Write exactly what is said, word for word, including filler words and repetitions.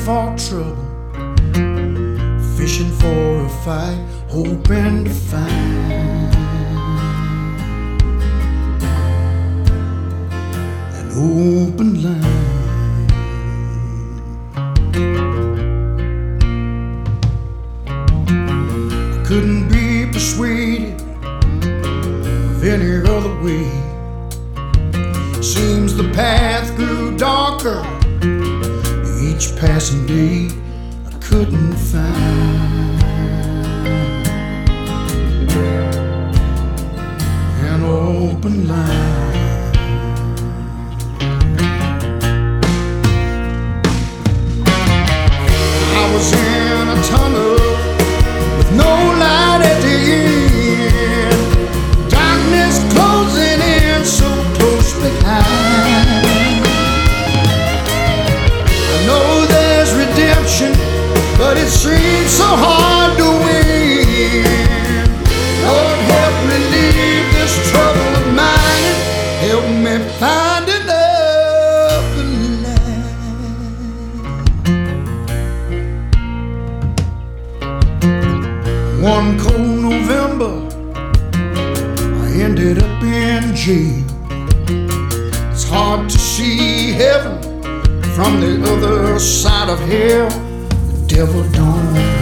for trouble, fishing for a fight, hoping to find an open line. I couldn't be persuaded of any other way. Seems the path grew darker each passing day. I couldn't find an open line. I was in a tunnel with no light at the end, darkness closing in so close behind. I know there's redemption, but it seems so hard to win. Lord, help relieve this trouble of mine. Help me find an open line. One cold November, I ended up in jail. It's hard to see heaven from the other side of hell. The devil don't